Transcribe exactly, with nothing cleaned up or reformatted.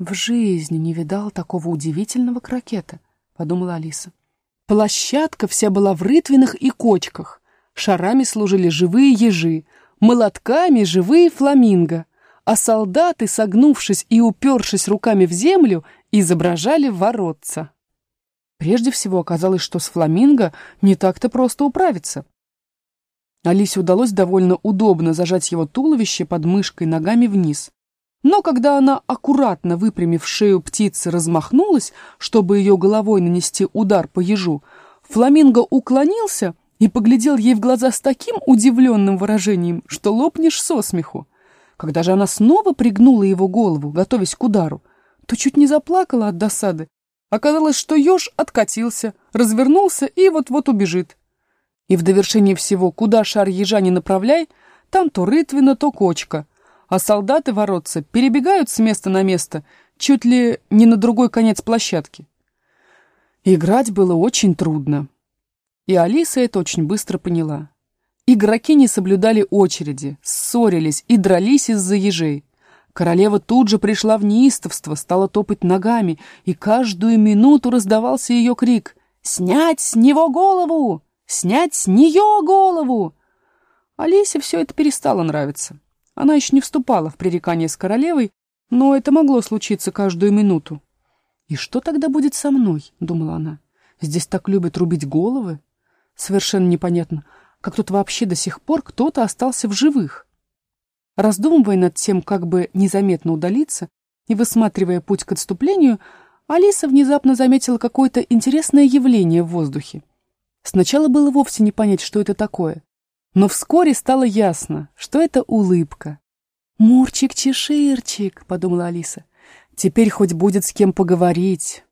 «В жизни не видал такого удивительного крокета», — подумала Алиса. Площадка вся была в рытвинах и кочках. Шарами служили живые ежи, молотками живые фламинго, а солдаты, согнувшись и упершись руками в землю, изображали воротца. Прежде всего оказалось, что с фламинго не так-то просто управиться. Алисе удалось довольно удобно зажать его туловище под мышкой ногами вниз. Но когда она, аккуратно выпрямив шею птицы, размахнулась, чтобы ее головой нанести удар по ежу, фламинго уклонился и поглядел ей в глаза с таким удивленным выражением, что лопнешь со смеху. Когда же она снова пригнула его голову, готовясь к удару, то чуть не заплакала от досады. Оказалось, что еж откатился, развернулся и вот-вот убежит. И в довершение всего, куда шар ежа не направляй, там то рытвина, то кочка, а солдаты-воротцы перебегают с места на место, чуть ли не на другой конец площадки. Играть было очень трудно, и Алиса это очень быстро поняла. Игроки не соблюдали очереди, ссорились и дрались из-за ежей. Королева тут же пришла в неистовство, стала топать ногами, и каждую минуту раздавался ее крик: «Снять с него голову! Снять с нее голову!» Алисе все это перестало нравиться. Она еще не вступала в пререкание с королевой, но это могло случиться каждую минуту. «И что тогда будет со мной?» — думала она. «Здесь так любят рубить головы. Совершенно непонятно, как тут вообще до сих пор кто-то остался в живых». Раздумывая над тем, как бы незаметно удалиться, и высматривая путь к отступлению, Алиса внезапно заметила какое-то интересное явление в воздухе. Сначала было вовсе не понять, что это такое. Но вскоре стало ясно, что это улыбка. «Мурчик-чеширчик», — подумала Алиса, — «теперь хоть будет с кем поговорить».